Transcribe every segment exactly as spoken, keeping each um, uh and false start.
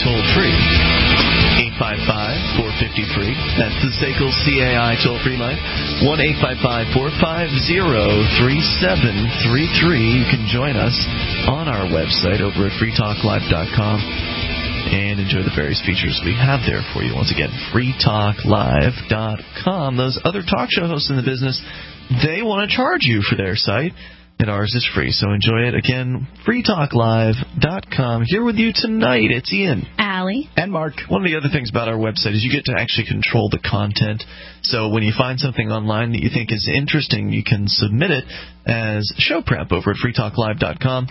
toll-free. eight five five, four five zero, free. That's the S A C L C A I toll-free line. one eight five five, four five zero, three seven three three. You can join us on our website over at free talk live dot com and enjoy the various features we have there for you. Once again, free talk live dot com. Those other talk show hosts in the business, they want to charge you for their site, and ours is free. So enjoy it. Again, free talk live dot com. Here with you tonight, it's Ian. Allie. And Mark. One of the other things about our website is you get to actually control the content. So when you find something online that you think is interesting, you can submit it as show prep over at free talk live dot com.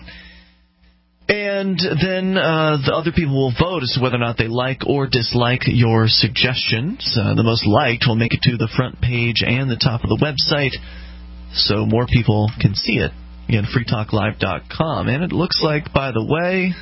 And then uh, the other people will vote as to whether or not they like or dislike your suggestions. Uh, the most liked will make it to the front page and the top of the website, so more people can see it. Again, free talk live dot com. And it looks like, by the way,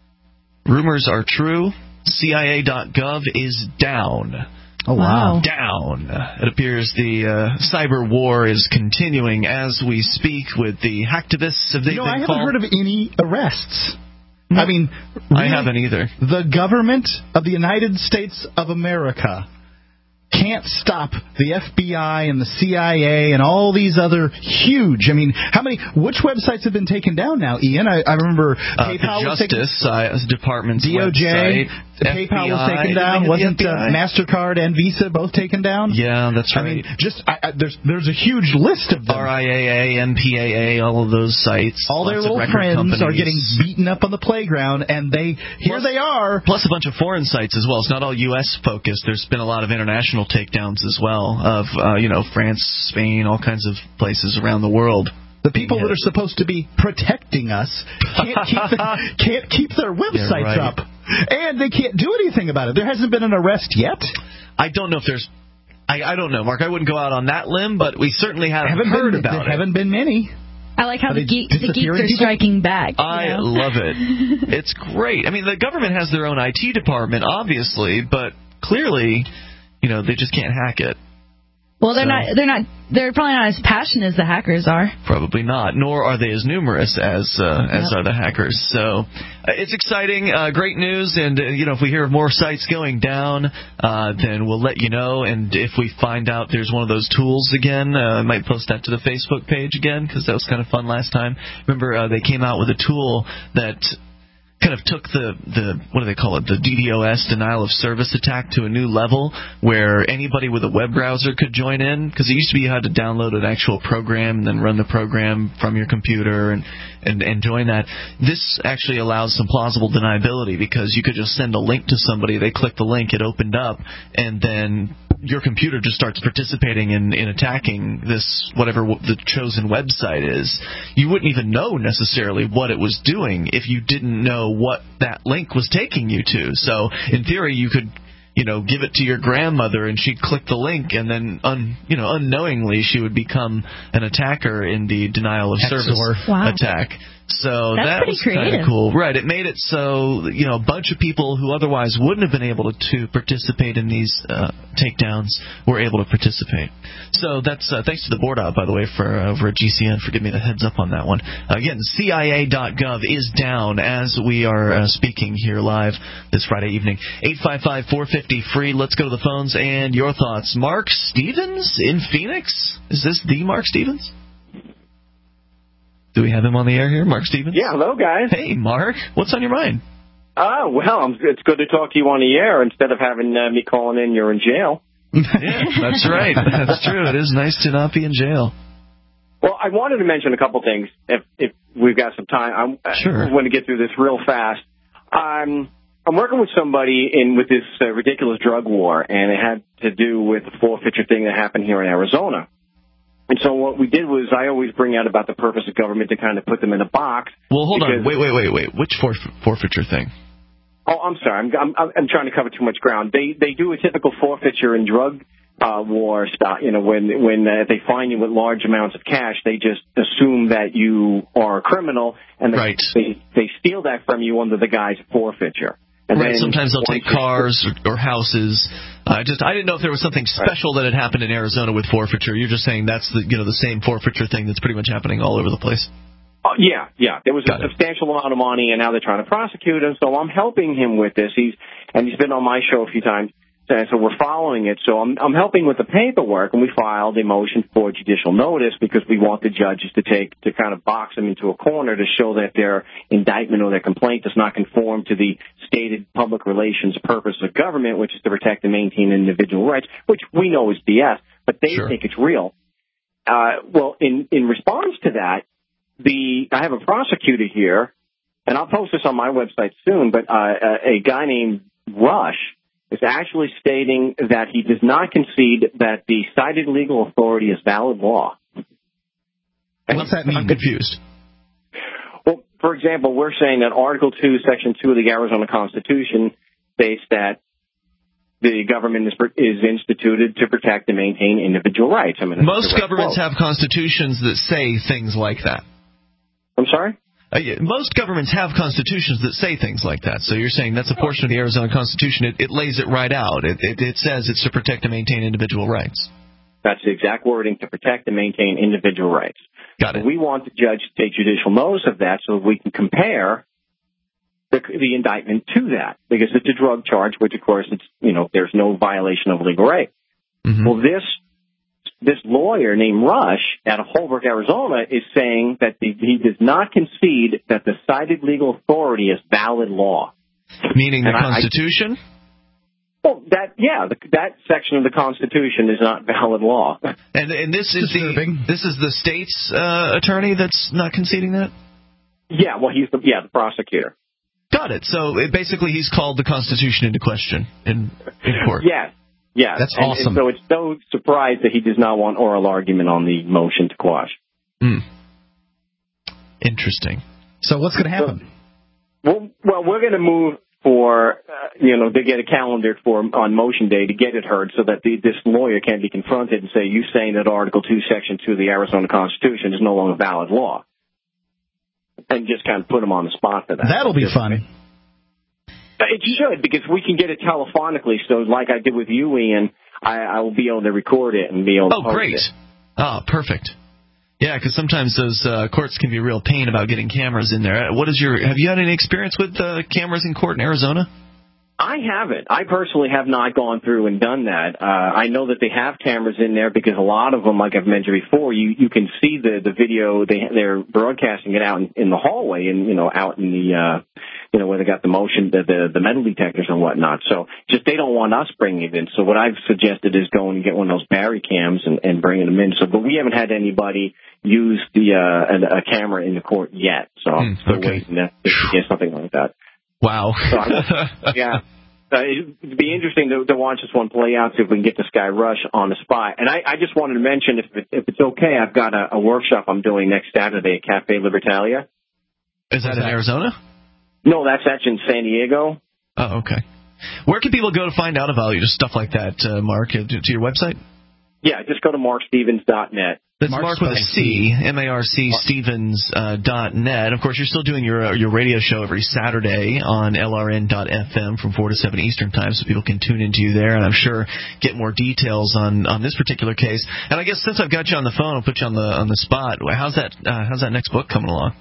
rumors are true. C I A dot gov is down. Oh, wow. Down. It appears the uh, cyber war is continuing as we speak with the hacktivists. Have they you know, been I haven't called? heard of any arrests. I mean, I really, haven't either. The government of the United States of America can't stop the F B I and the C I A and all these other huge. I mean, how many? Which websites have been taken down now, Ian? I, I remember uh, PayPal the was taken. Justice uh, Department's D O J, website, PayPal F B I, was taken down. Wasn't the uh, MasterCard and Visa both taken down? Yeah, that's right. I mean, just I, I, there's there's a huge list of them. R I A A, M P A A, all of those sites. All their lots of little record friends companies. are getting beaten up on the playground, and they here Plus- they are. Plus a bunch of foreign sites as well. It's not all U S focused. There's been a lot of international takedowns as well of, uh, you know, France, Spain, all kinds of places around the world. The people that are supposed to be protecting us can't keep, the, can't keep their websites Yeah, right. up, and they can't do anything about it. There hasn't been an arrest yet. I don't know if there's... I, I don't know, Mark. I wouldn't go out on that limb, but we certainly haven't, haven't heard been, about there it. haven't been many. I like how Are the, they geek, the geeks disappearing are people? striking back. you I know? love it. It's great. I mean, the government has their own I T department, obviously, but clearly, you know, they just can't hack it. Well, they're So- not. They're not. They're probably not as passionate as the hackers are. Probably not, nor are they as numerous as uh, as Yep. are the hackers. So uh, it's exciting, uh, great news, and uh, you know, if we hear of more sites going down, uh, then we'll let you know. And if we find out there's one of those tools again, uh, I might post that to the Facebook page again because that was kind of fun last time. Remember, uh, they came out with a tool that kind of took the, the what do they call it, the D DoS, denial of service attack, to a new level where anybody with a web browser could join in, because it used to be you had to download an actual program and then run the program from your computer and, and, and join that. This actually allows some plausible deniability because you could just send a link to somebody, they click the link, it opened up, and then your computer just starts participating in, in attacking this, whatever the chosen website is. You wouldn't even know necessarily what it was doing if you didn't know what that link was taking you to. So in theory, you could, you know, give it to your grandmother and she'd click the link, and then, un, you know, unknowingly she would become an attacker in the denial of service Wow. attack. So That's that pretty was kind of creative. cool. Right. It made it so, you know, a bunch of people who otherwise wouldn't have been able to, to participate in these uh, takedowns were able to participate. So that's uh, thanks to the board out, by the way, for uh, over at G C N for giving me the heads up on that one. Uh, again, C I A dot gov is down as we are uh, speaking here live this Friday evening. eight five five, four five zero, free. Let's go to the phones and your thoughts. Mark Stevens in Phoenix? Is this the Mark Stevens? Do we have him on the air here, Mark Stevens? Yeah, hello, guys. Hey, Mark. What's on your mind? Oh, well, I'm, it's good to talk to you on the air instead of having uh, me calling in you're in jail. Yeah, that's right. That's true. It is nice to not be in jail. Well, I wanted to mention a couple things, if, if we've got some time. I'm, Sure. I want to get through this real fast. I'm, I'm working with somebody in with this uh, ridiculous drug war, and it had to do with the forfeiture thing that happened here in Arizona. And so what we did was I always bring out about the purpose of government to kind of put them in a box. Well, hold on. because- Wait, wait, wait, wait. Which forf- forfeiture thing? Oh, I'm sorry. I'm, I'm, I'm trying to cover too much ground. They they do a typical forfeiture in drug uh, war style. You know, when when uh, they find you with large amounts of cash, they just assume that you are a criminal, and they Right. they, they steal that from you under the guise of forfeiture. And Right. then Sometimes they'll take once you- cars or, or houses. I just I didn't know if there was something special that had happened in Arizona with forfeiture. You're just saying that's the you know the same forfeiture thing that's pretty much happening all over the place. Uh, yeah, yeah. There was Got a it. substantial amount of money, and now they're trying to prosecute him. So I'm helping him with this. He's and he's been on my show a few times, and so we're following it. So I'm I'm helping with the paperwork, and we filed a motion for judicial notice because we want the judges to take to kind of box them into a corner to show that their indictment or their complaint does not conform to the stated public relations purpose of government, which is to protect and maintain individual rights, which we know is B S, but they Sure. think it's real. Uh, well, in in response to that. The I have a prosecutor here, and I'll post this on my website soon, but uh, a, a guy named Rush is actually stating that he does not concede that the cited legal authority is valid law. What's that mean? I'm confused. Well, for example, we're saying that Article two, Section two of the Arizona Constitution states that the government is, is instituted to protect and maintain individual rights. I mean, Most governments quote. have constitutions that say things like that. I'm sorry? Uh, yeah, most governments have constitutions that say things like that. So you're saying that's a portion of the Arizona Constitution. It, it lays it right out. It, it, it says it's to protect and maintain individual rights. That's the exact wording, to protect and maintain individual rights. Got it. We want the judge to take judicial notice of that so we can compare the, the indictment to that, because it's a drug charge, which, of course, it's you know there's no violation of legal right. Mm-hmm. Well, this this lawyer named Rush out of Holbrook, Arizona, is saying that the, he does not concede that the cited legal authority is valid law. Meaning the And I- Constitution? I, well, that yeah, the, that section of the Constitution is not valid law. And and this is Disturbing. the this is the state's uh, attorney that's not conceding that? Yeah, well, he's the yeah the prosecutor. Got it. So it, basically he's called the Constitution into question in, in court. Yes. Yes. That's and, awesome. And so it's no surprise that he does not want oral argument on the motion to quash. Mm. Interesting. So what's going to happen? Well, well, we're going to move for, uh, you know, to get a calendar for on motion day to get it heard so that the, this lawyer can be confronted and say, you saying that Article two, Section two of the Arizona Constitution is no longer valid law. And just kind of put him on the spot for that. That'll be fun. It should, because we can get it telephonically. So like I did with you, Ian, I, I will be able to record it and be able to Oh, post great. it. Oh, perfect. Yeah, because sometimes those uh, courts can be a real pain about getting cameras in there. What is your? Have you had any experience with uh, cameras in court in Arizona? I haven't. I personally have not gone through and done that. Uh, I know that they have cameras in there because a lot of them, like I've mentioned before, you, you can see the, the video. They, they're broadcasting it out in, in the hallway and, you know, out in the, uh, you know, where they got the motion, the, the, the metal detectors and whatnot. So just they don't want us bringing it in. So what I've suggested is going and get one of those Barry cams and, and bringing them in. So, but we haven't had anybody use the, uh, a, a camera in the court yet. So I'm Hmm, still okay. waiting to, to get something like that. Wow. So I, yeah. Uh, it'd be interesting to, to watch this one play out, see if we can get this guy Rush on the spot. And I, I just wanted to mention, if, it, if it's okay, I've got a, a workshop I'm doing next Saturday at Cafe Libertalia. Is that in Arizona? No, that's actually in San Diego. Oh, okay. Where can people go to find out about you, just stuff like that, uh, Mark? Uh, To, to your website? Yeah, just go to mark stevens dot net. That's Mark Mark with a C, M A R C, Stevens uh, dot net. Of course, you're still doing your uh, your radio show every Saturday on L R N dot F M from four to seven Eastern Time, so people can tune into you there, and I'm sure get more details on, on this particular case. And I guess since I've got you on the phone, I'll put you on the on the spot. How's that uh, How's that next book coming along?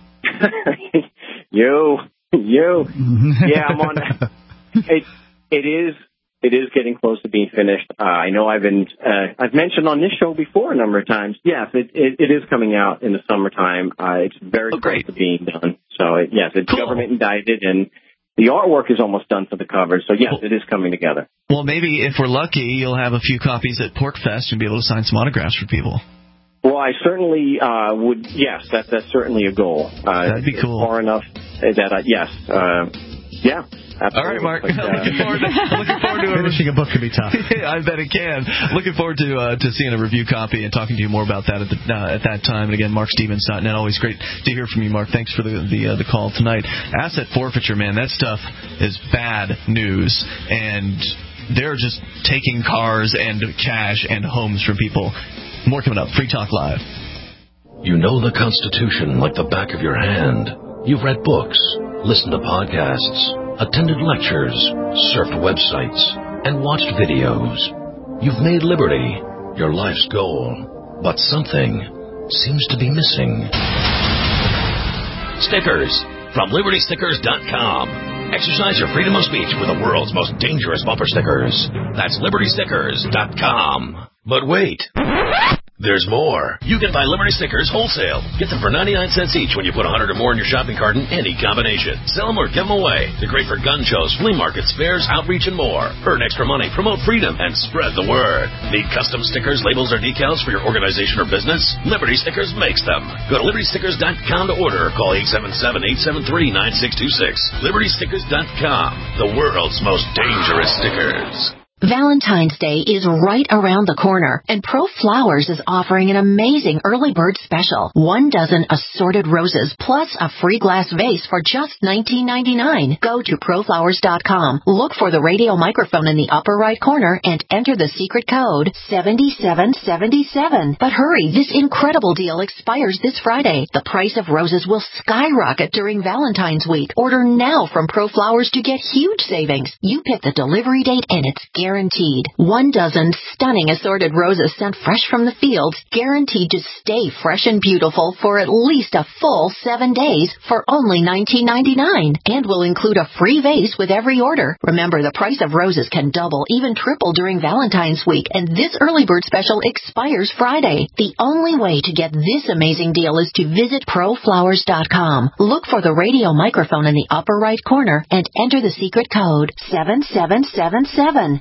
you, you. Yeah, I'm on. It, it is. It is getting close to being finished. Uh, I know I've been, uh, I've mentioned on this show before a number of times. Yes, it, it, it is coming out in the summertime. Uh, it's very Oh, great. close to being done. So it, yes, it's Cool. government indicted, and the artwork is almost done for the cover. So yes, Cool. it is coming together. Well, maybe if we're lucky, you'll have a few copies at PorkFest and be able to sign some autographs for people. Well, I certainly uh, would. Yes, that's that's certainly a goal. Uh, That'd be it's cool. Far enough that uh, yes, uh, yeah. Absolutely. All right, Mark. But, uh, looking forward to, looking forward to a Finishing a book can be tough. I bet it can. Looking forward to uh, to seeing a review copy and talking to you more about that at the, uh, at that time. And again, mark stevens dot net. Always great to hear from you, Mark. Thanks for the the, uh, the call tonight. Asset forfeiture, man, that stuff is bad news, and they're just taking cars and cash and homes from people. More coming up. Free Talk Live. You know the Constitution like the back of your hand. You've read books, listened to podcasts, attended lectures, surfed websites, and watched videos. You've made liberty your life's goal, but something seems to be missing. Stickers from Liberty Stickers dot com. Exercise your freedom of speech with the world's most dangerous bumper stickers. That's Liberty Stickers dot com. But wait. There's more. You can buy Liberty Stickers wholesale. Get them for ninety-nine cents each when you put one hundred or more in your shopping cart in any combination. Sell them or give them away. They're great for gun shows, flea markets, fairs, outreach, and more. Earn extra money, promote freedom, and spread the word. Need custom stickers, labels, or decals for your organization or business? Liberty Stickers makes them. Go to Liberty Stickers dot com to order or call eight seven seven, eight seven three, nine six two six. Liberty Stickers dot com. The world's most dangerous stickers. Valentine's Day is right around the corner, and Pro Flowers is offering an amazing early bird special. One dozen assorted roses plus a free glass vase for just nineteen ninety-nine. Go to Pro Flowers dot com, look for the radio microphone in the upper right corner, and enter the secret code seven seven seven seven. But hurry, this incredible deal expires this Friday. The price of roses will skyrocket during Valentine's week. Order now from Pro Flowers to get huge savings. You pick the delivery date, and it's guaranteed. Guaranteed. One dozen stunning assorted roses sent fresh from the fields, guaranteed to stay fresh and beautiful for at least a full seven days for only nineteen ninety-nine, and will include a free vase with every order. Remember, the price of roses can double, even triple during Valentine's week, and this early bird special expires Friday. The only way to get this amazing deal is to visit Pro Flowers dot com. Look for the radio microphone in the upper right corner and enter the secret code seven seven seven seven.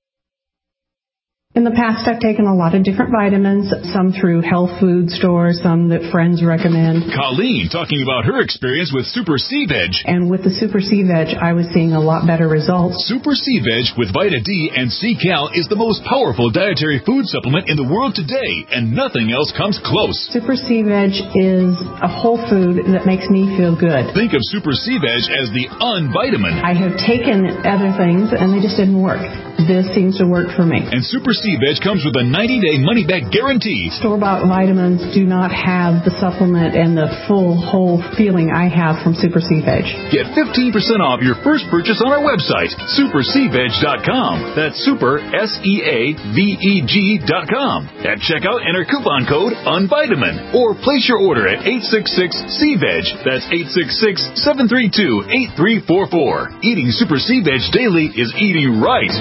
In the past, I've taken a lot of different vitamins, some through health food stores, some that friends recommend. Colleen talking about her experience with Super C-Veg. And with the Super C-Veg, I was seeing a lot better results. Super C-Veg with Vita D and C-Cal is the most powerful dietary food supplement in the world today, and nothing else comes close. Super C-Veg is a whole food that makes me feel good. Think of Super C-Veg as the unvitamin. I have taken other things, and they just didn't work. This seems to work for me. And Super C-Veg comes with a ninety-day money-back guarantee. Store-bought vitamins do not have the supplement and the full, whole feeling I have from Super C-Veg. Get fifteen percent off your first purchase on our website, Super C Veg dot com. That's Super, S E A V E G dot com. At checkout, enter coupon code UNVITAMIN. Or place your order at eight six six C Veg. That's eight six six, seven three two, eight three four four. Eating Super C-Veg daily is eating right.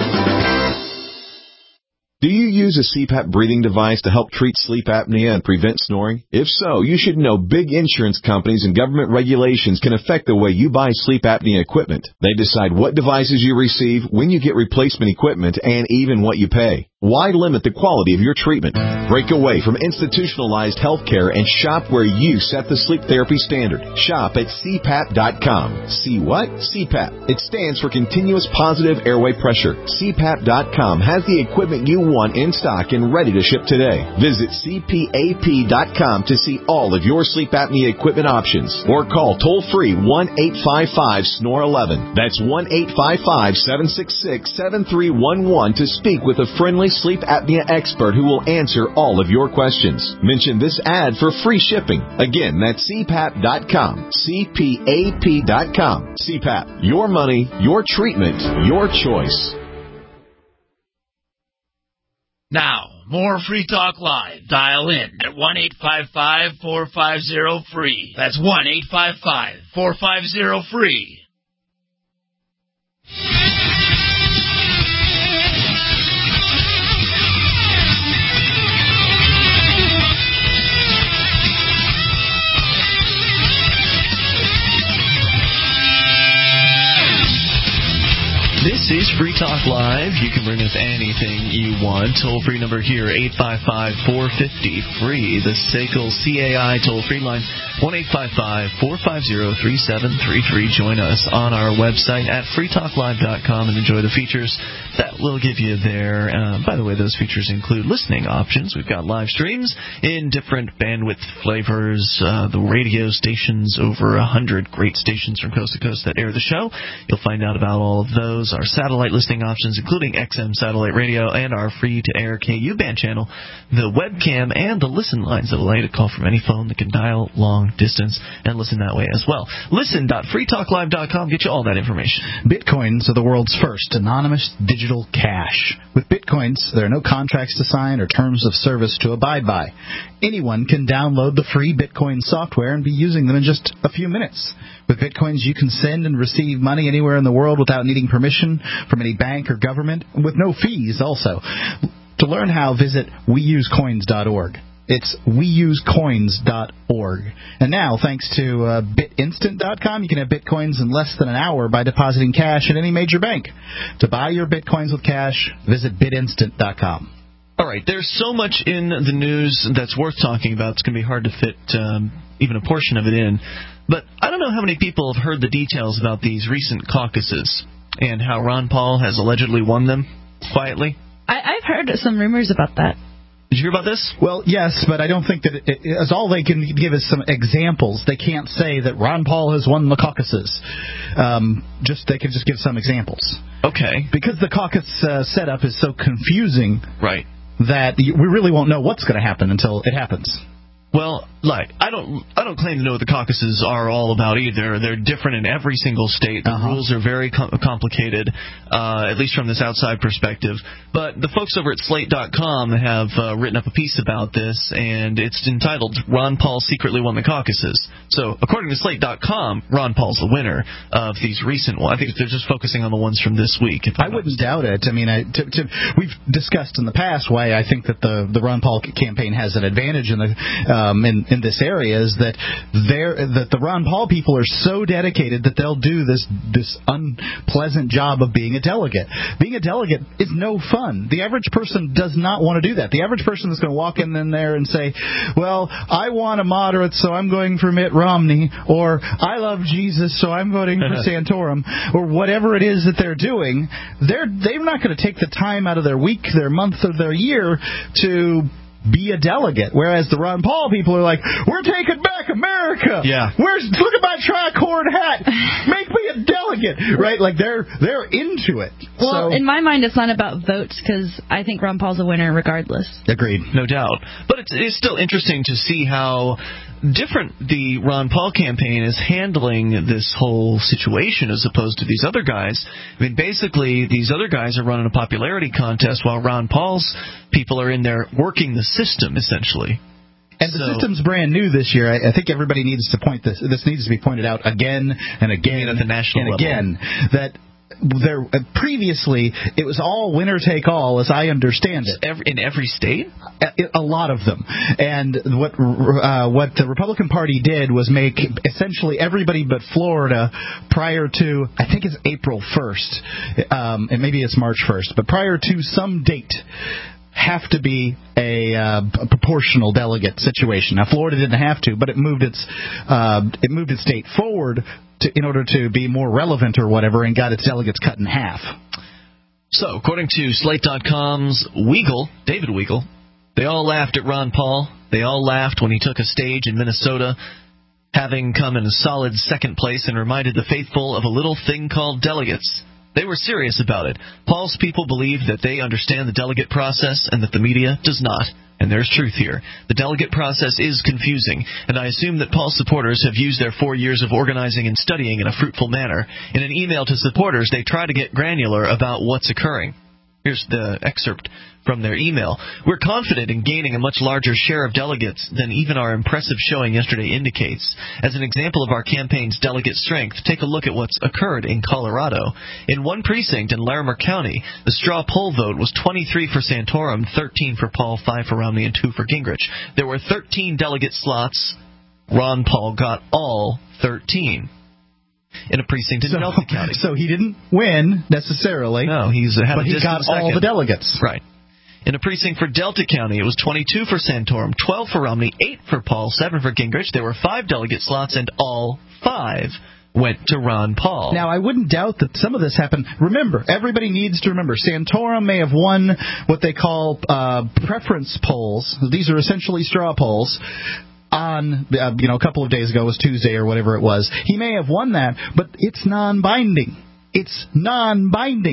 Do you use a C PAP breathing device to help treat sleep apnea and prevent snoring? If so, you should know big insurance companies and government regulations can affect the way you buy sleep apnea equipment. They decide what devices you receive, when you get replacement equipment, and even what you pay. Why limit the quality of your treatment? Break away from institutionalized health care and shop where you set the sleep therapy standard. Shop at C PAP dot com. See what? C PAP. It stands for Continuous Positive Airway Pressure. C PAP dot com has the equipment you want in stock and ready to ship today. Visit C P A P dot com to see all of your sleep apnea equipment options. Or call toll-free one eight five five S N O R eleven. That's one eight five five, seven six six, seven three one one to speak with a friendly sleep apnea expert who will answer all of your questions. Mention this ad for free shipping. Again, that's C PAP dot com. C P A P dot com. C PAP. Your money, your treatment, your choice. Now, more Free Talk Live. Dial in at one eight five five, four five zero, free. That's one eight five five, four five zero, free. This is Free Talk Live. You can bring us anything you want. Toll-free number here, eight five five, four five zero, free. The S A C L C A I toll-free line, one eight five five, four five zero, three seven three three. Join us on our website at free talk live dot com and enjoy the features that we'll give you there. Uh, by the way, those features include listening options. We've got live streams in different bandwidth flavors, uh, the radio stations, over one hundred great stations from coast to coast that air the show. You'll find out about all of those. Our satellite listening options options, including X M satellite radio and our free-to-air K U band channel, the webcam, and the listen lines that allow you to call from any phone that can dial long distance and listen that way as well. listen dot free talk live dot com get you all that information. Bitcoins are the world's first anonymous digital cash. With Bitcoins, there are no contracts to sign or terms of service to abide by. Anyone can download the free Bitcoin software and be using them in just a few minutes. With Bitcoins, you can send and receive money anywhere in the world without needing permission from any bank or government, with no fees also. To learn how, visit we use coins dot org. It's we use coins dot org. And now, thanks to uh, bit instant dot com, you can have Bitcoins in less than an hour by depositing cash at any major bank. To buy your Bitcoins with cash, visit bit instant dot com. All right, there's so much in the news that's worth talking about. It's going to be hard to fit um, even a portion of it in. But I don't know how many people have heard the details about these recent caucuses and how Ron Paul has allegedly won them quietly. I, I've heard some rumors about that. Did you hear about this? Well, yes, but I don't think that it, it, it's all they can give is some examples. They can't say that Ron Paul has won the caucuses. Um, just they can just give some examples. Okay. Because the caucus uh, setup is so confusing, right, that we really won't know what's going to happen until it happens. Well, like I don't, I don't claim to know what the caucuses are all about either. They're different in every single state. The uh-huh. rules are very com- complicated, uh, at least from this outside perspective. But the folks over at Slate dot com have uh, written up a piece about this, and it's entitled "Ron Paul Secretly Won the Caucuses." So, according to Slate dot com, Ron Paul's the winner of these recent ones. I think they're just focusing on the ones from this week. If I wouldn't doubt it. I mean, I, to, to, we've discussed in the past why I think that the the Ron Paul campaign has an advantage in the. Uh, Um, in, in this area is that they're, that the Ron Paul people are so dedicated that they'll do this this unpleasant job of being a delegate. Being a delegate is no fun. The average person does not want to do that. The average person is going to walk in, in there and say, well, I want a moderate, so I'm going for Mitt Romney, or I love Jesus, so I'm voting for Santorum, or whatever it is that they're doing. They're, they're not going to take the time out of their week, their month, or their year to be a delegate, whereas the Ron Paul people are like, we're taking back America. Yeah. Where's look at my tricorn hat. Make me a delegate, right? Like they're they're into it. Well, so, in my mind, it's not about votes because I think Ron Paul's a winner regardless. Agreed, no doubt. But it's it's still interesting to see how different the Ron Paul campaign is handling this whole situation as opposed to these other guys. I mean, basically, these other guys are running a popularity contest while Ron Paul's people are in there working the system, essentially. And the so, system's brand new this year. I, I think everybody needs to point this. This needs to be pointed out again and again at the national and level. again that. There uh, previously it was all winner take all, as I understand it. Every, in every state, a, a lot of them. And what uh, what the Republican Party did was make essentially everybody but Florida prior to I think it's April first, um, and maybe it's March first, but prior to some date. Have to be a, uh, a proportional delegate situation. Now, Florida didn't have to, but it moved its uh, it moved its state forward to, in order to be more relevant or whatever, and got its delegates cut in half. So, according to Slate dot com's Weigel, David Weigel, they all laughed at Ron Paul. They all laughed when he took a stage in Minnesota, having come in a solid second place and reminded the faithful of a little thing called delegates. They were serious about it. Paul's people believe that they understand the delegate process and that the media does not. And there's truth here. The delegate process is confusing, and I assume that Paul's supporters have used their four years of organizing and studying in a fruitful manner. In an email to supporters, they try to get granular about what's occurring. Here's the excerpt from their email. We're confident in gaining a much larger share of delegates than even our impressive showing yesterday indicates. As an example of our campaign's delegate strength, take a look at what's occurred in Colorado. In one precinct in Larimer County, the straw poll vote was twenty-three for Santorum, thirteen for Paul, five for Romney, and two for Gingrich. There were thirteen delegate slots. Ron Paul got all thirteen. In a precinct in so, Delta County. So he didn't win, necessarily. No, he's had but a he got all the delegates. Right. In a precinct for Delta County, it was twenty-two for Santorum, twelve for Romney, eight for Paul, seven for Gingrich. There were five delegate slots, and all five went to Ron Paul. Now, I wouldn't doubt that some of this happened. Remember, everybody needs to remember, Santorum may have won what they call uh, preference polls. These are essentially straw polls. On, uh, you know, a couple of days ago, it was Tuesday or whatever it was. He may have won that, but it's non-binding. It's non-binding.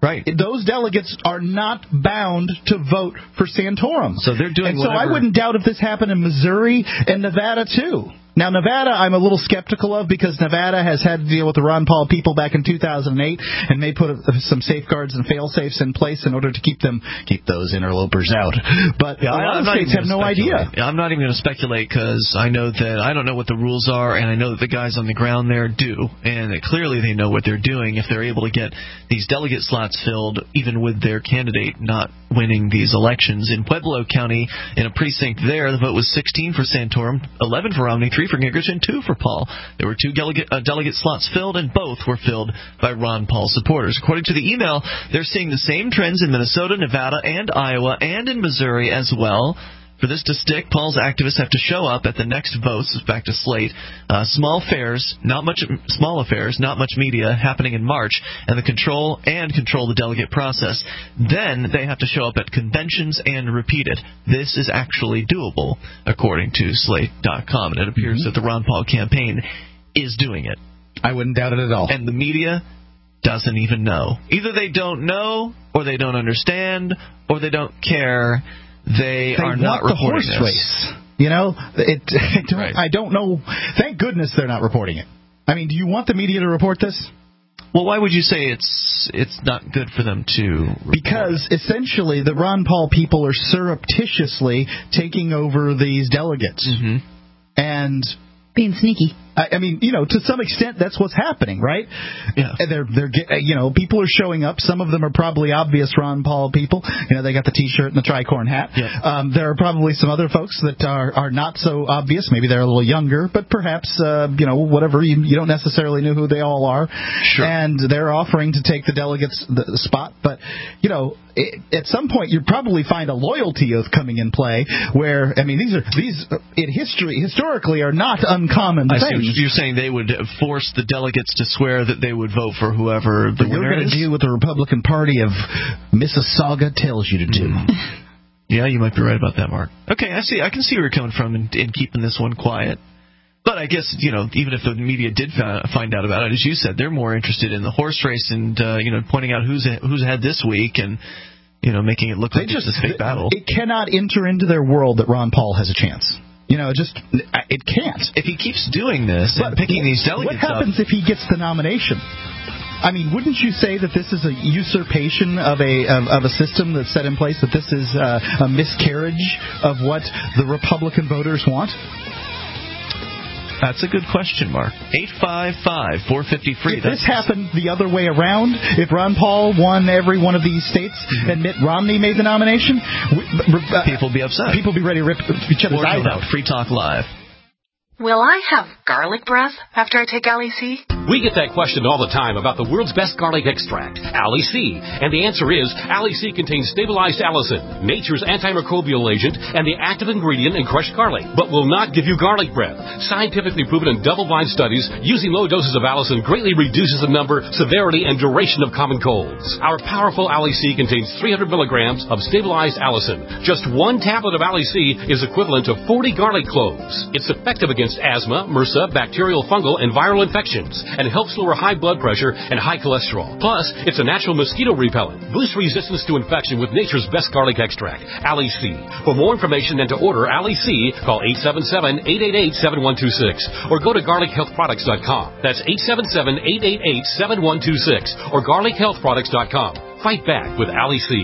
Right. Those delegates are not bound to vote for Santorum. So they're doing and so whatever. I wouldn't doubt if this happened in Missouri and Nevada, too. Now, Nevada, I'm a little skeptical of because Nevada has had to deal with the Ron Paul people back in two thousand eight and may put some safeguards and fail-safes in place in order to keep them keep those interlopers out. But yeah, a lot I'm of states have no speculate. idea. I'm not even going to speculate because I know that I don't know what the rules are, and I know that the guys on the ground there do, and that clearly they know what they're doing if they're able to get these delegate slots filled, even with their candidate not winning these elections. In Pueblo County, in a precinct there, the vote was sixteen for Santorum, eleven for Romney, three for Gingrich, and two for Paul. There were two delegate, uh, delegate slots filled, and both were filled by Ron Paul supporters. According to the email, they're seeing the same trends in Minnesota, Nevada, and Iowa, and in Missouri as well. For this to stick, Paul's activists have to show up at the next votes. Back to Slate. Uh, small affairs, not much small affairs, not much media happening in March, and the control and control the delegate process. Then they have to show up at conventions and repeat it. This is actually doable, according to Slate dot com, and it appears mm-hmm. that the Ron Paul campaign is doing it. I wouldn't doubt it at all. And the media doesn't even know. Either they don't know, or they don't understand, or they don't care. They, they are not want reporting the horse this. race. You know, it, I, don't, right. I don't know. Thank goodness they're not reporting it. I mean, do you want the media to report this? Well, why would you say it's it's not good for them to report? Because essentially the Ron Paul people are surreptitiously taking over these delegates. Mm-hmm. And being sneaky. I, I mean, you know, to some extent, that's what's happening, right? Yeah. They're, they're, you know, people are showing up. Some of them are probably obvious Ron Paul people. You know, they got the T-shirt and the tricorn hat. Yeah. Um, there are probably some other folks that are, are not so obvious. Maybe they're a little younger, but perhaps, uh, you know, whatever. You, you don't necessarily know who they all are. Sure. And they're offering to take the delegates the, the spot. But, you know, it, at some point, you probably find a loyalty oath coming in play where, I mean, these are, these in history, historically, are not uncommon I things. See, you're saying they would force the delegates to swear that they would vote for whoever the but winner you're going is? to do what the Republican Party of Mississauga tells you to do. Mm. Yeah, you might be right about that, Mark. Okay, I see. I can see where you're coming from in, in keeping this one quiet. But I guess, you know, even if the media did find out about it, as you said, they're more interested in the horse race and, uh, you know, pointing out who's who's ahead this week and, you know, making it look like it's this fake battle. It cannot enter into their world that Ron Paul has a chance. You know, just it can't. If he keeps doing this and but picking these delegates what happens up, if he gets the nomination? I mean, wouldn't you say that this is a usurpation of a of, of a system that's set in place? That this is uh, a miscarriage of what the Republican voters want? That's a good question, Mark. eight five five, four five zero, free. If this happened the other way around, if Ron Paul won every one of these states mm-hmm. and Mitt Romney made the nomination, we, uh, people would be upset. People would be ready to rip each other's eyes out. Free Talk Live. Will I have garlic breath after I take Ali C? We get that question all the time about the world's best garlic extract, Ali C. And the answer is, Ali C contains stabilized allicin, nature's antimicrobial agent, and the active ingredient in crushed garlic, but will not give you garlic breath. Scientifically proven in double-blind studies, using low doses of allicin greatly reduces the number, severity, and duration of common colds. Our powerful Ali C contains three hundred milligrams of stabilized allicin. Just one tablet of Ali C is equivalent to forty garlic cloves. It's effective against asthma, MRSA, bacterial, fungal, and viral infections, and helps lower high blood pressure and high cholesterol. Plus, it's a natural mosquito repellent. Boost resistance to infection with nature's best garlic extract, Ali C. For more information and to order Ali C, call eight seven seven, eight eight eight, seven one two six or go to garlic health products dot com. That's eight seven seven, eight eight eight, seven one two six or garlic health products dot com. Fight back with Ali C.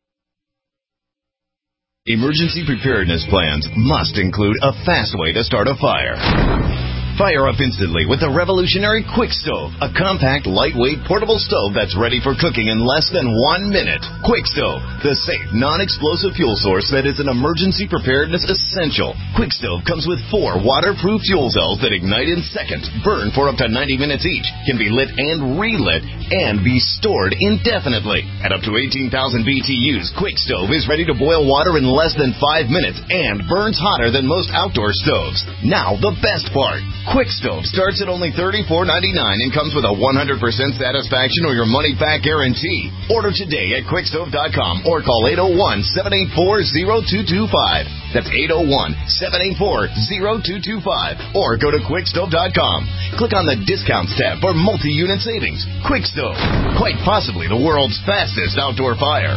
Emergency preparedness plans must include a fast way to start a fire. Fire up instantly with the revolutionary Quick Stove, a compact, lightweight, portable stove that's ready for cooking in less than one minute. Quick Stove, the safe, non-explosive fuel source that is an emergency preparedness essential. Quick Stove comes with four waterproof fuel cells that ignite in seconds, burn for up to ninety minutes each, can be lit and relit, and be stored indefinitely. At up to eighteen thousand B T Us, Quick Stove is ready to boil water in less than five minutes and burns hotter than most outdoor stoves. Now, the best part. Quick Stove starts at only thirty-four ninety-nine and comes with a one hundred percent satisfaction or your money-back guarantee. Order today at quick stove dot com or call eight oh one, seven eight four, oh two two five. That's eight oh one, seven eight four, oh two two five. Or go to quick stove dot com. Click on the Discounts tab for multi-unit savings. Quick Stove, quite possibly the world's fastest outdoor fire.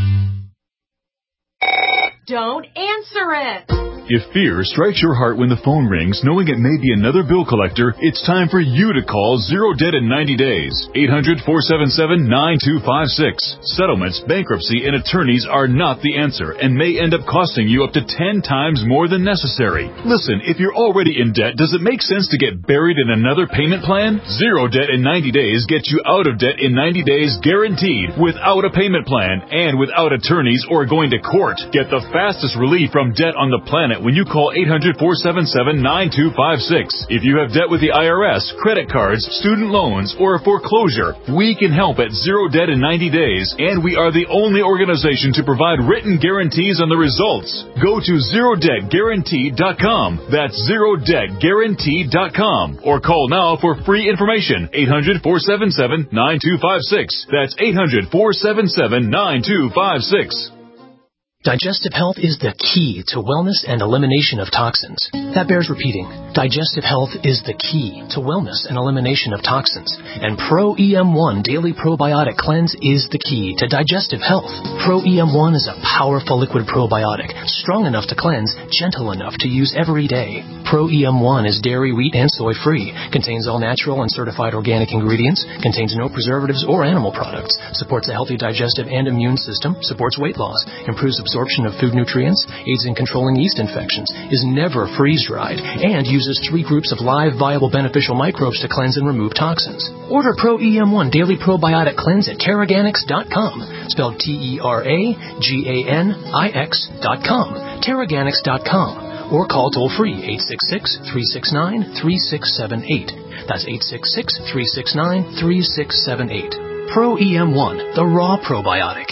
Don't answer it. If fear strikes your heart when the phone rings, knowing it may be another bill collector, it's time for you to call Zero Debt in ninety days. eight hundred, four seven seven, nine two five six. Settlements, bankruptcy, and attorneys are not the answer and may end up costing you up to ten times more than necessary. Listen, if you're already in debt, does it make sense to get buried in another payment plan? Zero Debt in ninety days gets you out of debt in ninety days guaranteed, without a payment plan and without attorneys or going to court. Get the fastest relief from debt on the planet when you call eight hundred, four seven seven, nine two five six. If you have debt with the I R S, credit cards, student loans, or a foreclosure, we can help at Zero Debt in ninety days, and we are the only organization to provide written guarantees on the results. Go to zero debt guarantee dot com. That's zero debt guarantee dot com. Or call now for free information. eight hundred, four seven seven, nine two five six. That's eight hundred, four seven seven, nine two five six. Digestive health is the key to wellness and elimination of toxins. That bears repeating. Digestive health is the key to wellness and elimination of toxins. And Pro E M one Daily Probiotic Cleanse is the key to digestive health. Pro E M one is a powerful liquid probiotic, strong enough to cleanse, gentle enough to use every day. Pro E M one is dairy, wheat, and soy-free, contains all natural and certified organic ingredients, contains no preservatives or animal products, supports a healthy digestive and immune system, supports weight loss, improves absorption of food nutrients, aids in controlling yeast infections, is never freeze-dried, and uses three groups of live, viable, beneficial microbes to cleanse and remove toxins. Order Pro E M one Daily Probiotic Cleanse at Terraganix dot com, spelled T E R A G A N I X dot com, Terraganix dot com. Or call toll-free eight six six, three six nine, three six seven eight. That's eight six six, three six nine, three six seven eight. Pro E M one, the raw probiotic.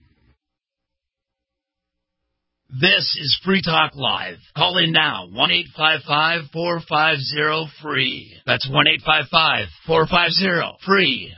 This is Free Talk Live. Call in now, one eight five five, four five zero, free. That's one eight five five, four five zero, free.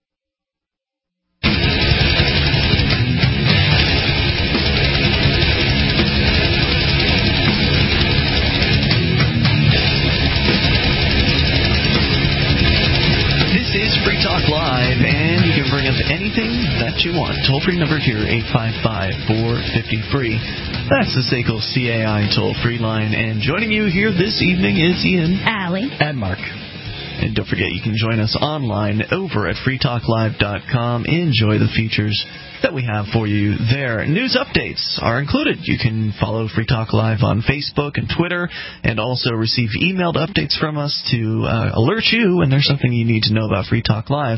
This is Free Talk Live, and you can bring up anything that you want. Toll-free number here, eight five five, four five zero, free. That's the S A C L C A I toll-free line. And joining you here this evening is Ian. Allie. And Mark. And don't forget, you can join us online over at free talk live dot com. Enjoy the features that we have for you there. News updates are included. You can follow Free Talk Live on Facebook and Twitter, and also receive emailed updates from us to uh, alert you when there's something you need to know about Free Talk Live.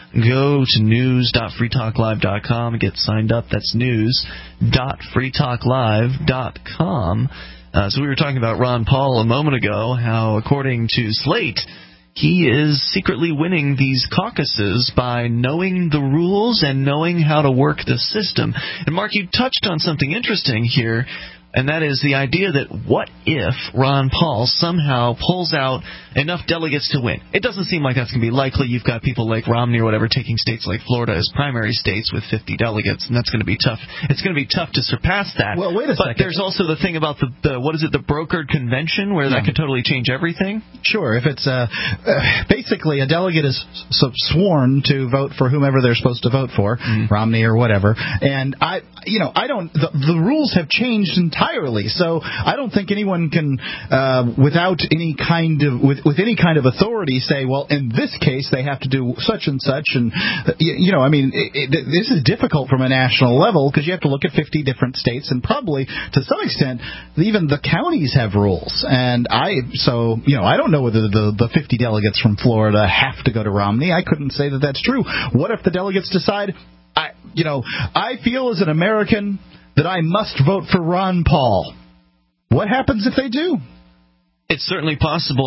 Go to news dot free talk live dot com and get signed up. That's news dot free talk live dot com. Uh, so we were talking about Ron Paul a moment ago, how according to Slate, he is secretly winning these caucuses by knowing the rules and knowing how to work the system. And, Mark, you touched on something interesting here, and that is the idea that what if Ron Paul somehow pulls out enough delegates to win? It doesn't seem like that's going to be likely. You've got people like Romney or whatever taking states like Florida as primary states with fifty delegates, and that's going to be tough. It's going to be tough to surpass that. Well, wait a but second. There's also the thing about the, the what is it, the brokered convention, where yeah. that could totally change everything? Sure. If it's uh, uh, basically a delegate is s- sworn to vote for whomever they're supposed to vote for, mm. Romney or whatever, and I, you know, I don't. The, the rules have changed entirely, so I don't think anyone can, uh, without any kind of with, with any kind of authority, say, well, in this case they have to do such and such, and uh, you, you know, I mean, it, it, this is difficult from a national level because you have to look at fifty different states, and probably to some extent even the counties have rules, and I, so you know, I don't know whether the the fifty delegates from Florida have to go to Romney. I couldn't say that that's true. What if the delegates decide, I, you know, I feel as an American that I must vote for Ron Paul? What happens if they do? It's certainly possible. I mean,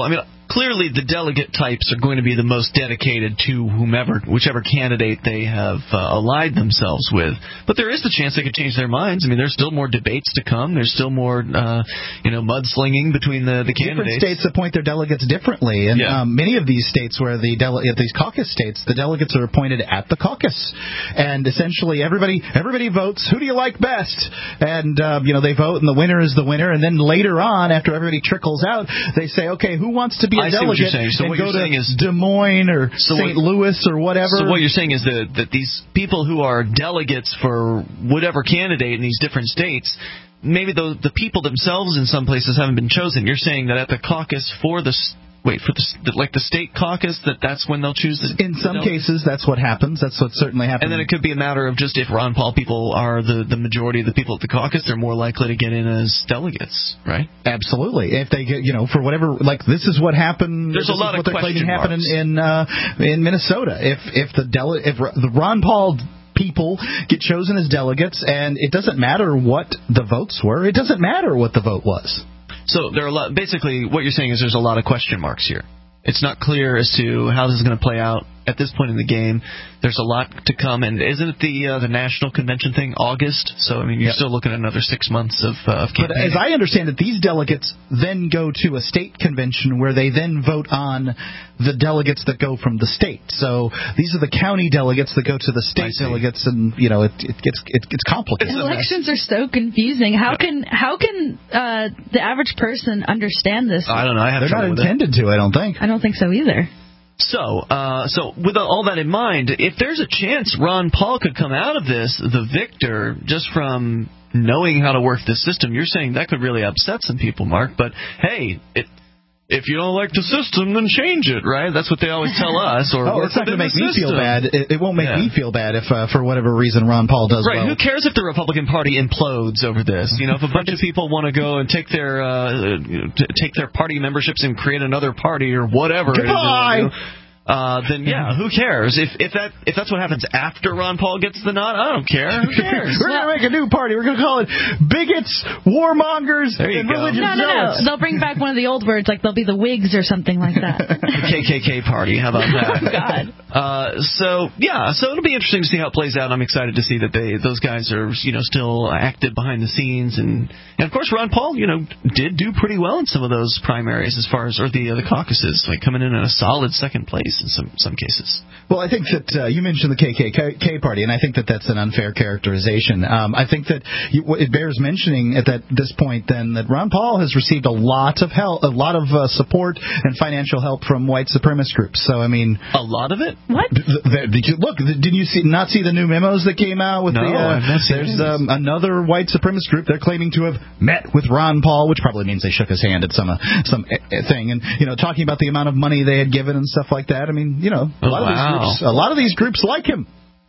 clearly the delegate types are going to be the most dedicated to whomever, whichever candidate they have uh, allied themselves with. But there is the chance they could change their minds. I mean, there's still more debates to come. There's still more, uh, you know, mudslinging between the, the candidates. Different states appoint their delegates differently, and yeah. um, many of these states where the dele- these caucus states, the delegates are appointed at the caucus, and essentially everybody everybody votes. Who do you like best? And uh, you know, they vote, and the winner is the winner. And then later on, after everybody trickles out, they say, okay, who wants to be a I see what delegate? you're saying. So and what go you're to saying is Des Moines or so Saint what, Louis or whatever. So what you're saying is that that these people who are delegates for whatever candidate in these different states, maybe the the people themselves in some places haven't been chosen. You're saying that at the caucus for the wait for the like the state caucus, that that's when they'll choose the in some the cases that's what happens. That's what certainly happens. And then it could be a matter of just if Ron Paul people are the the majority of the people at the caucus, they're more likely to get in as delegates, right? Absolutely. If they get, you know, for whatever, like this is what happened. There's a lot of what they're claiming question happened in in, uh, in Minnesota. If if the dele- if the Ron Paul people get chosen as delegates, and it doesn't matter what the votes were. It doesn't matter what the vote was. So there are a lot. Basically, what you're saying is there's a lot of question marks here. It's not clear as to how this is going to play out at this point in the game. There's a lot to come, and isn't it the uh, the national convention thing August? So I mean, you're yep. still looking at another six months of, uh, of campaigning. But as I understand it, these delegates then go to a state convention where they then vote on the delegates that go from the state. So these are the county delegates that go to the state delegates, and you know it, it gets it gets complicated. Elections are so confusing. How can how can uh, the average person understand this? I don't know. I have They're not with intended it. to. I don't think. I don't think so either. So, uh, so with all that in mind, if there's a chance Ron Paul could come out of this the victor just from knowing how to work the system, you're saying that could really upset some people, Mark. But hey, it, if you don't like the system, then change it, right? That's what they always tell us. Or oh, it's not going to make me system. feel bad. It, it won't make yeah. me feel bad if, uh, for whatever reason, Ron Paul does right. well. Who cares if the Republican Party implodes over this? You know, if a bunch of people want to go and take their uh, take their party memberships and create another party or whatever. Goodbye. It is, Uh, then yeah, who cares? If if that if that's what happens after Ron Paul gets the nod, I don't care. Who cares? We're gonna make a new party. We're gonna call it Bigots, Warmongers, and go. Religious No, no, Zealots. no. They'll bring back one of the old words, like they'll be the Whigs or something like that. The K K K party. How about that? Oh, God. Uh, so yeah, so it'll be interesting to see how it plays out. I'm excited to see that they those guys are you know still active behind the scenes, and and of course Ron Paul you know did do pretty well in some of those primaries as far as or the uh, the caucuses, like coming in at a solid second place in some some cases. Well, I think that uh, you mentioned the K K K party, and I think that that's an unfair characterization. Um, I think that you, it bears mentioning at that this point then that Ron Paul has received a lot of help, a lot of uh, support and financial help from white supremacist groups. So I mean, a lot of it. What? Th- th- did you look? Didn't you see not see the new memos that came out with no, the? Uh, I've not seen there's um, another white supremacist group. They're claiming to have met with Ron Paul, which probably means they shook his hand at some uh, some uh, thing, and you know talking about the amount of money they had given and stuff like that. I mean, you know, a lot oh, of these wow. groups, a lot of these groups like him.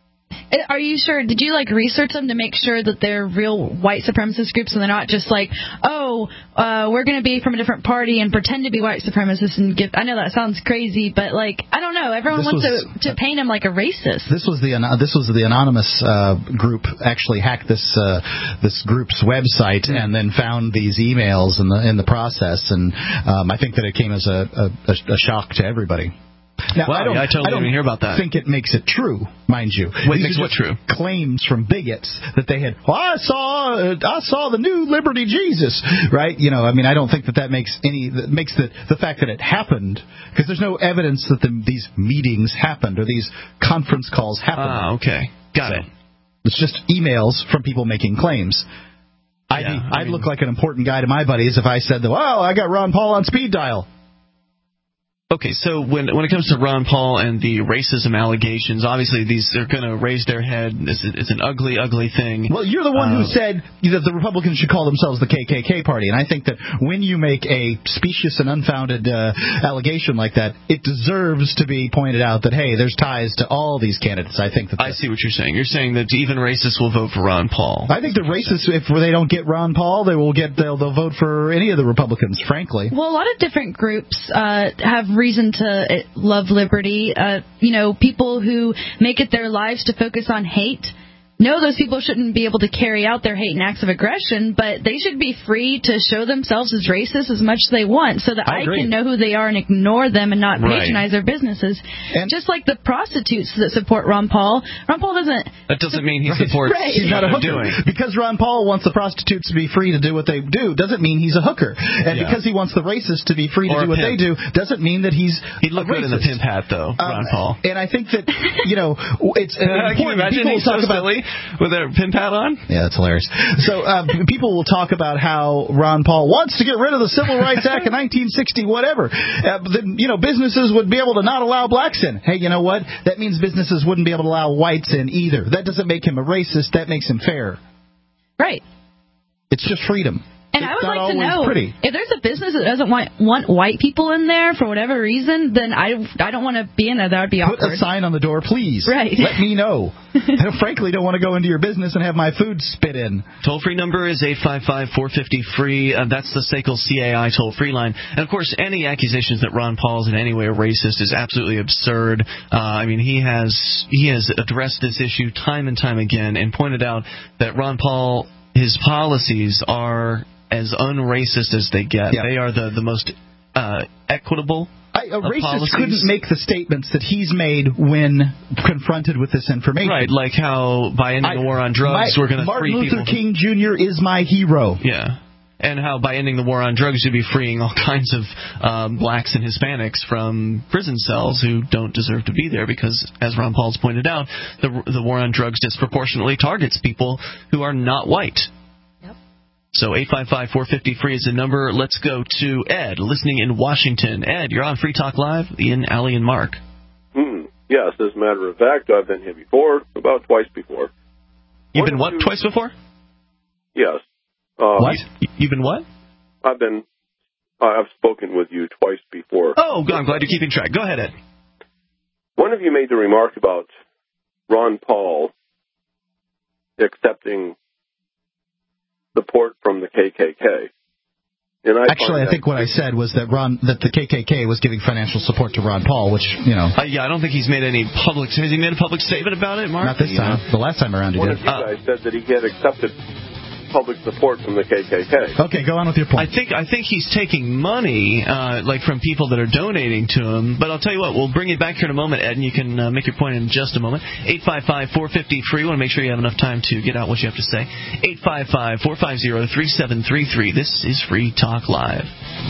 Are you sure? Did you like research them to make sure that they're real white supremacist groups and they're not just like, oh, uh, we're going to be from a different party and pretend to be white supremacists and give? I know that sounds crazy, but like I don't know. Everyone This wants was, to to paint him like a racist. This was the this was the anonymous uh, group actually hacked this uh, this group's website mm-hmm. and then found these emails in the in the process, and um, I think that it came as a, a, a shock to everybody. Now, wow, I don't, yeah, I totally I don't didn't hear about that. think it makes it true, mind you. What These makes are what just true? Claims from bigots that they had. Well, I saw, uh, I saw the new Liberty Jesus, right? You know, I mean, I don't think that that makes any that makes the the fact that it happened, because there's no evidence that the, these meetings happened or these conference calls happened. Ah, okay, got so, it. It's just emails from people making claims. I'd, yeah, be, I I'd mean, look like an important guy to my buddies if I said, "Well, I got Ron Paul on speed dial." Okay, so when when it comes to Ron Paul and the racism allegations, obviously these are going to raise their head. It's, it's an ugly, ugly thing. Well, you're the one uh, who said that the Republicans should call themselves the K K K party, and I think that when you make a specious and unfounded uh, allegation like that, it deserves to be pointed out that, hey, there's ties to all these candidates. I think that. I see what you're saying. You're saying that even racists will vote for Ron Paul. I think the racists, if they don't get Ron Paul, they will get they'll, they'll vote for any of the Republicans. Frankly, well, a lot of different groups uh, have reason to love liberty. Uh, you know, people who make it their lives to focus on hate, no, those people shouldn't be able to carry out their hate and acts of aggression, but they should be free to show themselves as racist as much as they want so that I, I can know who they are and ignore them and not patronize right. their businesses. And just like the prostitutes that support Ron Paul. Ron Paul doesn't... That doesn't mean he supports right. He's not a hooker. Doing. Because Ron Paul wants the prostitutes to be free to do what they do doesn't mean he's a hooker. And yeah. because he wants the racists to be free to or do what they do doesn't mean that he's He'd look good in the pimp hat, though, Ron um, Paul. And I think that, you know, it's uh, important. Can you imagine people he's so talk about silly with a pimp hat on? Yeah, that's hilarious. So uh, people will talk about how Ron Paul wants to get rid of the Civil Rights Act of nineteen sixty, whatever. Uh, then, you know, businesses would be able to not allow blacks in. Hey, you know what? That means businesses wouldn't be able to allow whites in either. That doesn't make him a racist. That makes him fair. Right. It's just freedom. And it's I would like to know, pretty. if there's a business that doesn't want, want white people in there for whatever reason, then I, I don't want to be in there. That would be awkward. Put a sign on the door, please. Right. Let me know. I frankly don't want to go into your business and have my food spit in. Toll-free number is eight five five, four five zero, free. Uh, that's the S A C L C A I toll-free line. And, of course, any accusations that Ron Paul's in any way racist is absolutely absurd. Uh, I mean, he has he has addressed this issue time and time again and pointed out that Ron Paul, his policies are as unracist as they get. Yeah. They are the, the most uh, equitable I, a racist policies. Couldn't make the statements that he's made when confronted with this information. Right, like how by ending I, the war on drugs, my, we're going to free people. Martin Luther King Junior is my hero. Yeah. And how by ending the war on drugs, you'd be freeing all kinds of um, blacks and Hispanics from prison cells who don't deserve to be there because, as Ron Paul's pointed out, the, the war on drugs disproportionately targets people who are not white. So eight five five, four five zero, free is the number. Let's go to Ed, listening in Washington. Ed, you're on Free Talk Live. Ian, Allie, and Mark. Hmm. Yes, as a matter of fact, I've been here before, about twice before. You've been what, you... twice before? Yes. Um, what? You've been what? I've been, uh, I've spoken with you twice before. Oh, I'm glad you're keeping track. Go ahead, Ed. One of you made the remark about Ron Paul accepting support from the K K K. And I Actually, I think what I said was that Ron, that the K K K was giving financial support to Ron Paul, which, you know... Uh, yeah, I don't think he's made any public... Has he made a public statement about it, Mark? Not this time. The last time around he One did. One of you guys uh, said that he had accepted public support from the K K K. Okay, go on with your point. I think I think he's taking money, uh, like from people that are donating to him. But I'll tell you what, we'll bring you back here in a moment, Ed, and you can uh, make your point in just a moment. eight five five, four five zero, free. Want to make sure you have enough time to get out what you have to say. eight five five, four five zero, three seven three three. This is Free Talk Live.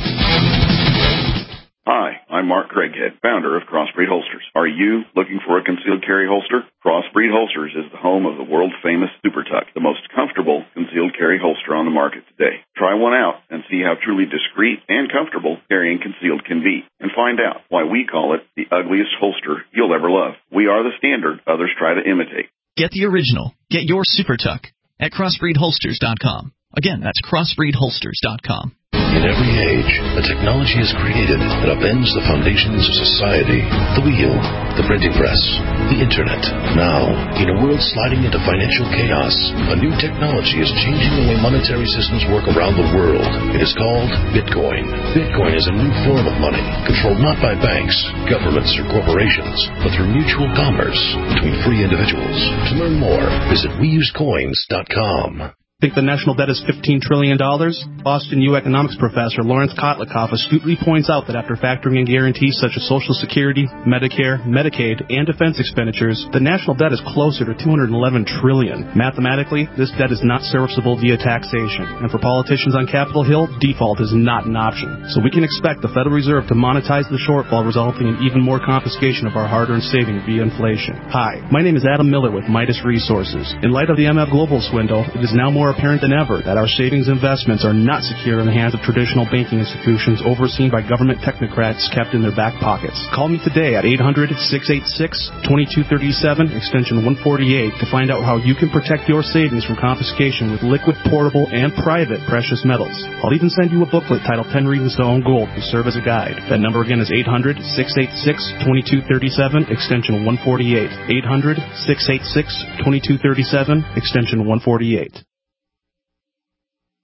Hi, I'm Mark Craighead, founder of Crossbreed Holsters. Are you looking for a concealed carry holster? Crossbreed Holsters is the home of the world-famous Super Tuck, the most comfortable concealed carry holster on the market today. Try one out and see how truly discreet and comfortable carrying concealed can be, and find out why we call it the ugliest holster you'll ever love. We are the standard others try to imitate. Get the original. Get your Super Tuck at crossbreed holsters dot com. Again, that's crossbreed holsters dot com. In every age, a technology is created that upends the foundations of society. The wheel, the printing press, the internet. Now, in a world sliding into financial chaos, a new technology is changing the way monetary systems work around the world. It is called Bitcoin. Bitcoin is a new form of money, controlled not by banks, governments, or corporations, but through mutual commerce between free individuals. To learn more, visit we use coins dot com. Think the national debt is fifteen trillion dollars? Boston U economics professor Lawrence Kotlikoff astutely points out that after factoring in guarantees such as Social Security, Medicare, Medicaid, and defense expenditures, the national debt is closer to two hundred eleven trillion dollars. Mathematically, this debt is not serviceable via taxation, and for politicians on Capitol Hill, default is not an option. So we can expect the Federal Reserve to monetize the shortfall, resulting in even more confiscation of our hard-earned savings via inflation. Hi, my name is Adam Miller with Midas Resources. In light of the M F Global swindle, it is now more apparent than ever that our savings investments are not secure in the hands of traditional banking institutions overseen by government technocrats kept in their back pockets. Call me today at eight hundred, six eight six, two two three seven, extension one forty-eight, to find out how you can protect your savings from confiscation with liquid, portable, and private precious metals. I'll even send you a booklet titled ten Reasons to Own Gold to serve as a guide. That number again is eight hundred, six eight six, two two three seven, extension one forty-eight. eight hundred, six eight six, two two three seven, extension one forty-eight.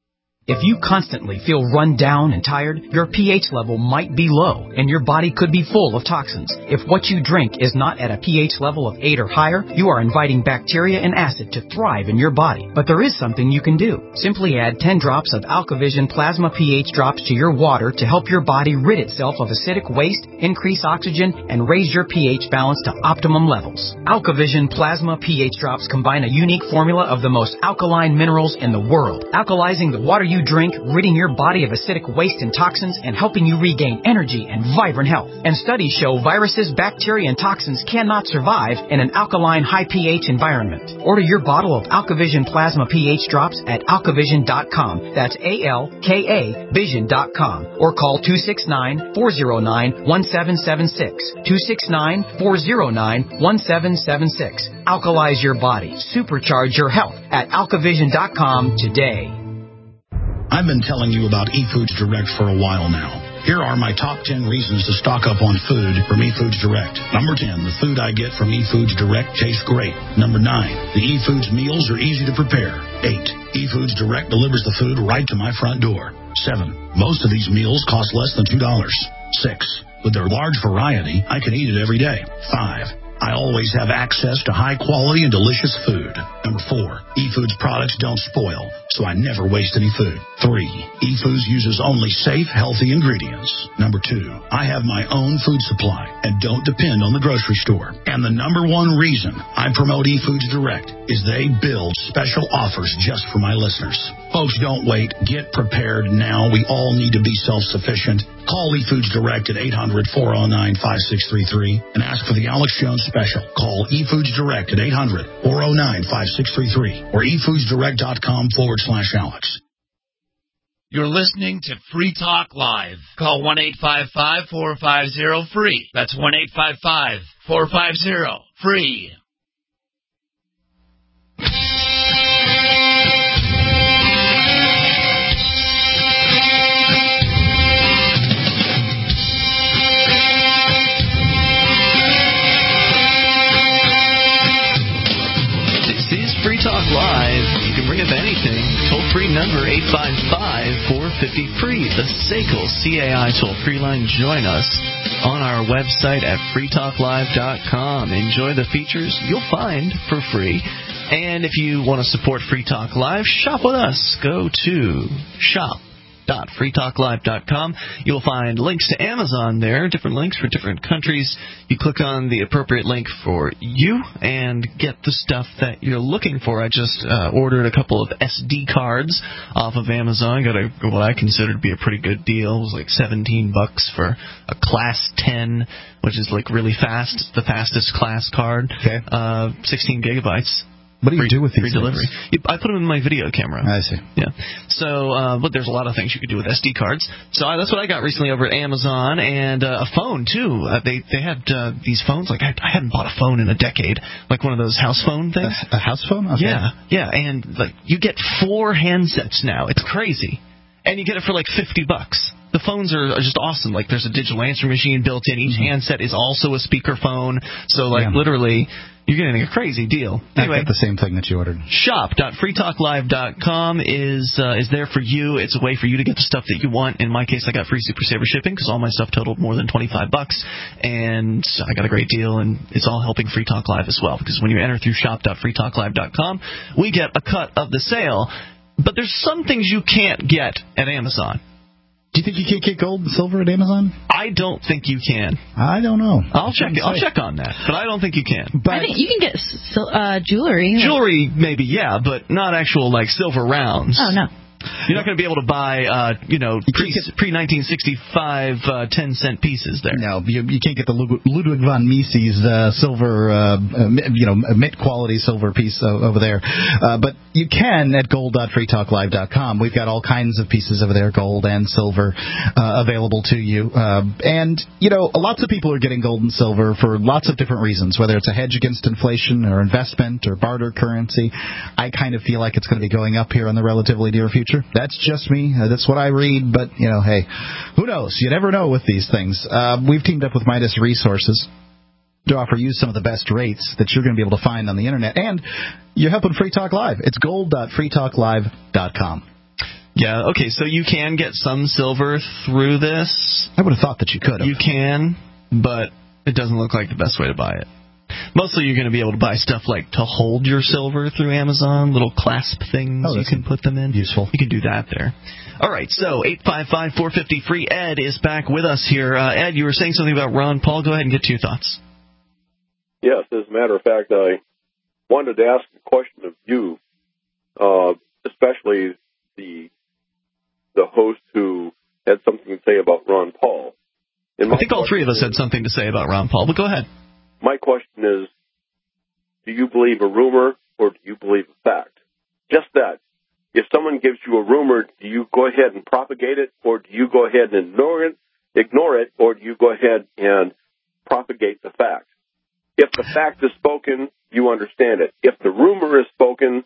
If you constantly feel run down and tired, your pH level might be low, and your body could be full of toxins. If what you drink is not at a pH level of eight or higher, you are inviting bacteria and acid to thrive in your body. But there is something you can do. Simply add ten drops of AlkaVision Plasma pH drops to your water to help your body rid itself of acidic waste, increase oxygen, and raise your pH balance to optimum levels. AlkaVision Plasma pH drops combine a unique formula of the most alkaline minerals in the world, alkalizing the water you drink, ridding your body of acidic waste and toxins, and helping you regain energy and vibrant health. And studies show viruses, bacteria, and toxins cannot survive in an alkaline, high pH environment. Order your bottle of AlkaVision Plasma pH drops at alkavision dot com. That's A L K A vision dot com. Or call two six nine, four zero nine, one seven seven six. two six nine, four zero nine, one seven seven six. Alkalize your body. Supercharge your health at alkavision dot com today. I've been telling you about eFoods Direct for a while now. Here are my top ten reasons to stock up on food from eFoods Direct. Number ten, the food I get from eFoods Direct tastes great. Number nine, the eFoods meals are easy to prepare. Eight, eFoods Direct delivers the food right to my front door. Seven, most of these meals cost less than two dollars. Six, with their large variety, I can eat it every day. Five, I always have access to high quality and delicious food. Number four, eFoods products don't spoil, so I never waste any food. Three, eFoods uses only safe, healthy ingredients. Number two, I have my own food supply and don't depend on the grocery store. And the number one reason I promote eFoods Direct is they build special offers just for my listeners. Folks, don't wait. Get prepared now. We all need to be self-sufficient. Call eFoods Direct at eight hundred, four oh nine, five six three three and ask for the Alex Jones special. Call eFoods Direct at eight hundred, four oh nine, five six three three or efoodsdirect.com forward slash Alex. You're listening to Free Talk Live. Call one eight five five, four five zero, free. That's one eight five five, four five zero, free. Free Talk Live. You can bring up anything. Toll-free number eight five five, four five zero, free. The S A C L C A I toll-free line. Join us on our website at free talk live dot com. Enjoy the features you'll find for free. And if you want to support Free Talk Live, shop with us. Go to shop dot free talk live dot com. You'll find links to Amazon there, different links for different countries. You click on the appropriate link for you and get the stuff that you're looking for. I just uh, ordered a couple of S D cards off of Amazon. Got a, what I consider to be a pretty good deal. It was like seventeen bucks for a Class ten, which is like really fast. It's the fastest class card. Okay. Uh, sixteen gigabytes. What do you free, do with these free delivery? things? I put them in my video camera. I see. Yeah. So, uh, but there's a lot of things you could do with S D cards. So I, that's what I got recently over at Amazon, and uh, a phone too. Uh, they they had uh, these phones. Like I, I hadn't bought a phone in a decade. Like one of those house phone things. A, a house phone? Okay. Yeah, yeah. And like you get four handsets now. It's crazy, and you get it for like fifty bucks. The phones are, are just awesome. Like there's a digital answering machine built in. Each mm-hmm. handset is also a speakerphone. So like yeah. literally. You're getting a crazy deal. Anyway, I got the same thing that you ordered. shop dot free talk live dot com is uh, is there for you. It's a way for you to get the stuff that you want. In my case, I got free Super Saver shipping because all my stuff totaled more than twenty-five bucks, and I got a great deal, and it's all helping Free Talk Live as well. Because when you enter through shop dot free talk live dot com, we get a cut of the sale. But there's some things you can't get at Amazon. Do you think you can't get gold and silver at Amazon? I don't think you can. I don't know. I'll check. I'll check on that, but I don't think you can. But I think you can get uh, jewelry. Jewelry, maybe, yeah, but not actual like silver rounds. Oh no. You're not going to be able to buy, uh, you know, pre pre nineteen sixty-five uh, ten cent pieces there. No, you, you can't get the Ludwig von Mises uh, silver, uh, you know, mint quality silver piece over there. Uh, but you can at gold dot free talk live dot com. We've got all kinds of pieces over there, gold and silver, uh, available to you. Uh, and you know, lots of people are getting gold and silver for lots of different reasons, whether it's a hedge against inflation or investment or barter currency. I kind of feel like it's going to be going up here in the relatively near future. That's just me. Uh, that's what I read. But, you know, hey, who knows? You never know with these things. Uh, we've teamed up with Midas Resources to offer you some of the best rates that you're going to be able to find on the Internet. And you're helping Free Talk Live. It's gold dot free talk live dot com. Yeah, okay, so you can get some silver through this. I would have thought that you could have. You can, but it doesn't look like the best way to buy it. Mostly you're going to be able to buy stuff like to hold your silver through Amazon, little clasp things oh, you can put them in. Useful. You can do that there. All right, so eight five five, four five zero, free. Ed is back with us here. Uh, Ed, you were saying something about Ron Paul. Go ahead and get to your thoughts. Yes, as a matter of fact, I wanted to ask a question of you, uh, especially the the host who had something to say about Ron Paul. I think all three of us had something to say about Ron Paul, but go ahead. My question is, do you believe a rumor or do you believe a fact? Just that. If someone gives you a rumor, do you go ahead and propagate it, or do you go ahead and ignore it, ignore it, or do you go ahead and propagate the fact? If the fact is spoken, you understand it. If the rumor is spoken,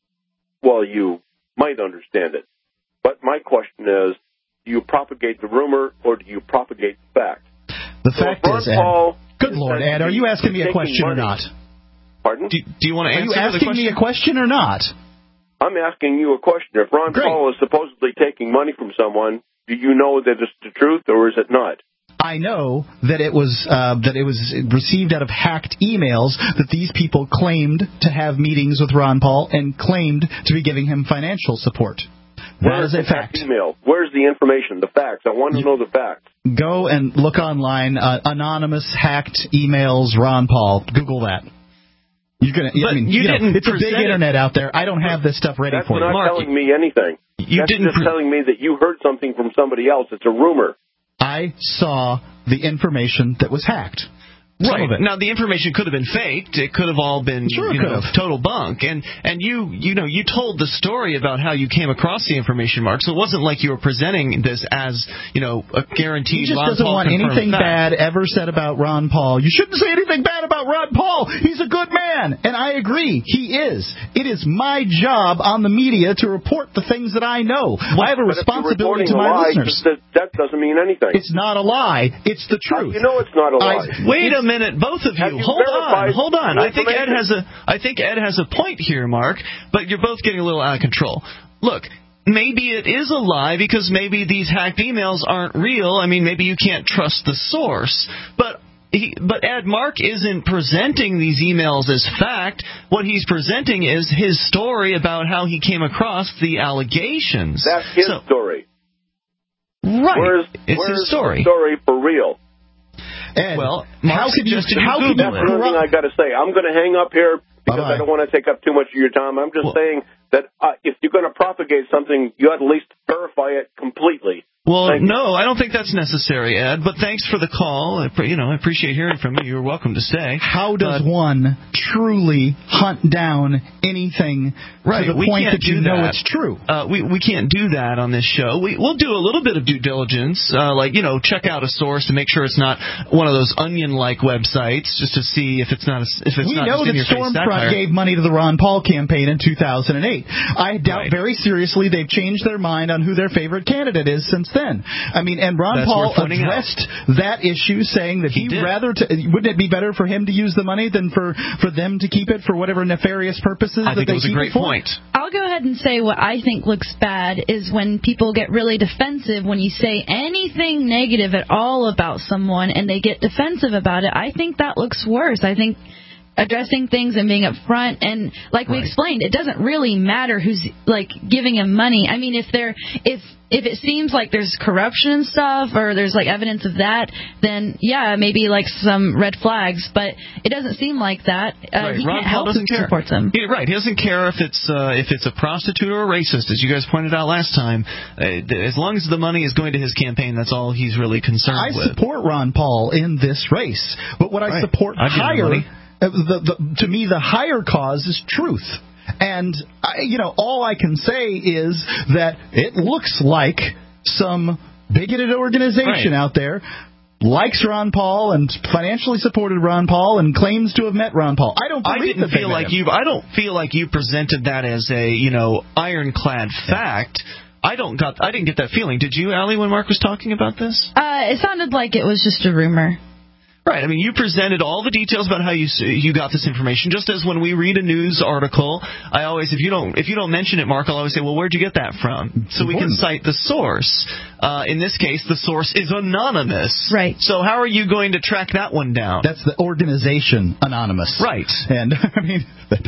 well, you might understand it. But my question is, do you propagate the rumor or do you propagate the fact? The so fact is, Ed, Paul good Lord, Ed, are you asking me a question money, or not? Pardon? Do, do you want to answer the question? Are you asking me a question or not? I'm asking you a question. If Ron Great. Paul is supposedly taking money from someone, do you know that it's the truth or is it not? I know that it was uh, that it was received out of hacked emails that these people claimed to have meetings with Ron Paul and claimed to be giving him financial support. That Where's is a the fact. Email? Where's the information, the facts? I want to you, know the facts. Go and look online, uh, anonymous hacked emails, Ron Paul. Google that. You're gonna. But I mean, you you didn't know, it's a big it. internet out there. I don't have this stuff ready That's for you. That's not Mark, telling me anything. You That's didn't just pre- telling me that you heard something from somebody else. It's a rumor. I saw the information that was hacked. Right. Now, the information could have been faked. It could have all been sure you know, have. total bunk. And and you you know you told the story about how you came across the information, Mark. So it wasn't like you were presenting this as you know a guaranteed. He just Ron doesn't Paul want anything fact. bad ever said about Ron Paul. You shouldn't say anything bad about Ron Paul. He's a good man, and I agree. He is. It is my job on the media to report the things that I know. Well, I have a but responsibility to a my lie, listeners. That, that doesn't mean anything. It's not a lie. It's the truth. Uh, you know it's not a lie. I, Wait a minute, both of you. you hold on, hold on. I think Ed information? has a. I think Ed has a point here, Mark. But you're both getting a little out of control. Look. Maybe it is a lie because maybe these hacked emails aren't real. I mean, maybe you can't trust the source. But he, but Ed, Mark isn't presenting these emails as fact. What he's presenting is his story about how he came across the allegations. That's his so, story. Right. Where's, it's where's his story. The story for real? Ed, well, Mark how could you, how could That's the only thing I got to say. I'm going to hang up here because Bye-bye. I don't want to take up too much of your time. I'm just well, saying that uh, if you're going to propagate something, you ought to at least verify it completely. Well, Thank no, you. I don't think that's necessary, Ed. But thanks for the call. I, you know, I appreciate hearing from you. You're welcome to stay. How does but, one truly hunt down anything right, to the we point can't that you do know that. it's true? Uh, we we can't do that on this show. We we'll do a little bit of due diligence, uh, like you know, check out a source to make sure it's not one of those onion-like websites, just to see if it's not a, if it's we not know just in that your face Stormfront satire. gave money to the Ron Paul campaign in two thousand eight. I doubt Right. very seriously they've changed their mind on who their favorite candidate is since then. I mean, and Ron That's Paul worth pointing addressed that issue, saying that He he'd did. rather to, wouldn't it be better for him to use the money than for, for them to keep it for whatever nefarious purposes I that think they it was a keep great it for? point. I'll go ahead and say what I think looks bad is when people get really defensive when you say anything negative at all about someone and they get defensive about it. I think that looks worse. I think addressing things and being upfront and like we Right. explained, it doesn't really matter who's like giving him money. I mean, if they're if if it seems like there's corruption and stuff or there's like evidence of that, then yeah, maybe like some red flags. But it doesn't seem like that. Uh, Right. He Ron can't Paul help doesn't who care. supports him. He, right. He doesn't care if it's uh, if it's a prostitute or a racist, as you guys pointed out last time. Uh, as long as the money is going to his campaign, that's all he's really concerned I with. support Ron Paul in this race, but what I Right. support I'd give him higher, money. uh, the, the, to me, the higher cause is truth. And I, you know, all I can say is that it looks like some bigoted organization Right. out there likes Ron Paul and financially supported Ron Paul and claims to have met Ron Paul. I don't I believe didn't that they feel met like him. you. I don't feel like you presented that as a you know ironclad fact. I don't got. I didn't get that feeling. Did you, Allie, when Mark was talking about this? Uh, it sounded like it was just a rumor. Right. I mean, you presented all the details about how you you got this information. Just as when we read a news article, I always, if you don't if you don't mention it, Mark, I'll always say, well, where'd you get that from? So we can cite the source. Uh, in this case, the source is anonymous. Right. So how are you going to track that one down? That's the organization Anonymous. Right. And I mean,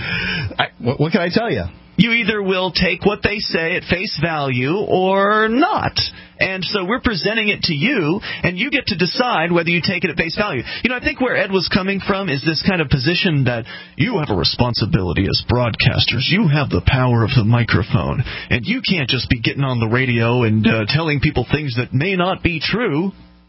I, what, what can I tell you? You either will take what they say at face value or not. And so we're presenting it to you, and you get to decide whether you take it at face value. You know, I think where Ed was coming from is this kind of position that you have a responsibility as broadcasters. You have the power of the microphone, and you can't just be getting on the radio and uh, telling people things that may not be true.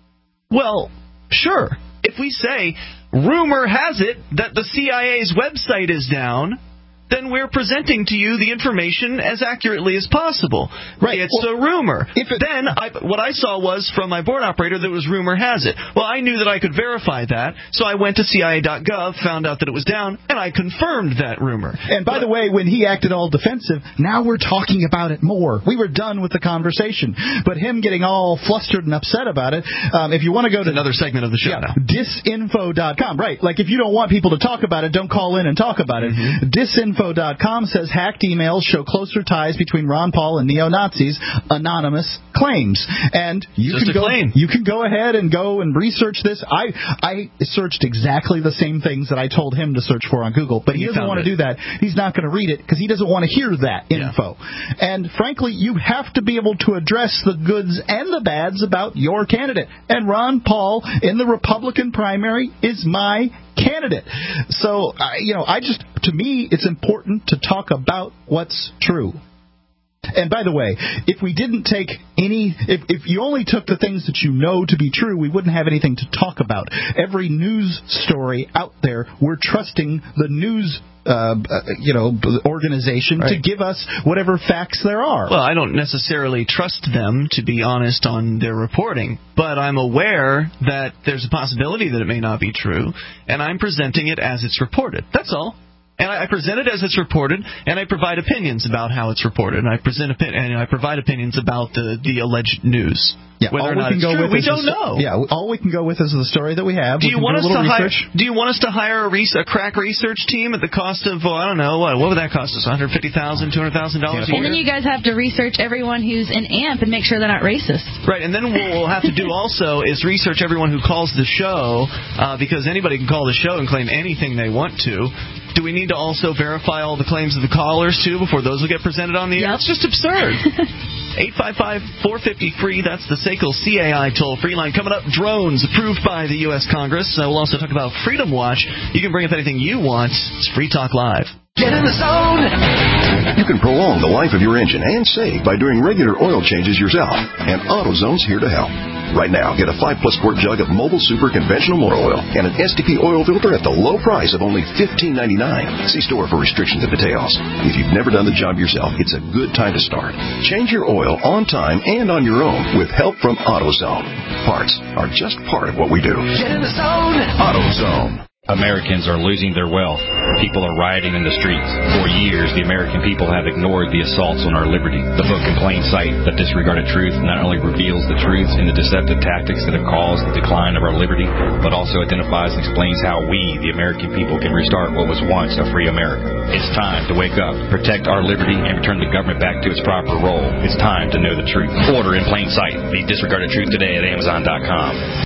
Well, sure. If we say, rumor has it that the C I A's website is down, then we're presenting to you the information as accurately as possible. Right. It's well, a rumor. If it, then I, what I saw was from my board operator that it was rumor has it. Well, I knew that I could verify that, so I went to C I A dot gov, found out that it was down, and I confirmed that rumor. And by but, the way, when he acted all defensive, now we're talking about it more. We were done with the conversation. But him getting all flustered and upset about it, um, if you want to go to another segment of the show yeah, now. disinfo dot com. Right. Like if you don't want people to talk about it, don't call in and talk about it. Mm-hmm. disinfo dot com says hacked emails show closer ties between Ron Paul and neo-Nazis. Anonymous claims. And you Just can a go claim. you can go ahead and go and research this. I I searched exactly the same things that I told him to search for on Google, but he, he doesn't want to do that. He's not going to read it because he doesn't want to hear that yeah. info. And frankly, you have to be able to address the goods and the bads about your candidate. And Ron Paul in the Republican primary is my candidate. So, uh, you know, I just, to me, it's important to talk about what's true. And by the way, if we didn't take any, if, if you only took the things that you know to be true, we wouldn't have anything to talk about. Every news story out there, we're trusting the news Uh, you know, organization right. to give us whatever facts there are. Well, I don't necessarily trust them, to be honest, on their reporting, but I'm aware that there's a possibility that it may not be true, and I'm presenting it as it's reported. That's all. And I present it as it's reported, and I provide opinions about how it's reported, and I present opi- and I provide opinions about the, the alleged news. Yeah, Whether or not it's true, we don't know. Yeah, all we can go with is the story that we have. Do you want us to hire? Research. Do you want us to hire a, res- a crack research team at the cost of well, I don't know what? What would that cost us? One hundred fifty thousand, two hundred thousand dollars a year. And then you guys have to research everyone who's in A M P and make sure they're not racist. Right, and then what we'll have to do also is research everyone who calls the show, uh, because anybody can call the show and claim anything they want to. Do we need to also verify all the claims of the callers, too, before those will get presented on the air? Yep. It's just absurd. eight five five, four five zero, free. That's the S A C L C A I toll-free line. Coming up, drones approved by the U S Congress. Uh, we'll also talk about Freedom Watch. You can bring up anything you want. It's Free Talk Live. Get in the zone! You can prolong the life of your engine and save by doing regular oil changes yourself. And AutoZone's here to help. Right now, get a five plus quart jug of Mobile Super conventional motor oil and an S T P oil filter at the low price of only fifteen ninety-nine. See store for restrictions and details. If you've never done the job yourself, it's a good time to start. Change your oil on time and on your own with help from AutoZone. Parts are just part of what we do. Get in the zone! AutoZone. Americans are losing their wealth. People are rioting in the streets. For years, the American people have ignored the assaults on our liberty. The book In Plain Sight, The Disregarded Truth, not only reveals the truths and the deceptive tactics that have caused the decline of our liberty, but also identifies and explains how we, the American people, can restart what was once a free America. It's time to wake up, protect our liberty, and return the government back to its proper role. It's time to know the truth. Order In Plain Sight, The Disregarded Truth today at Amazon dot com.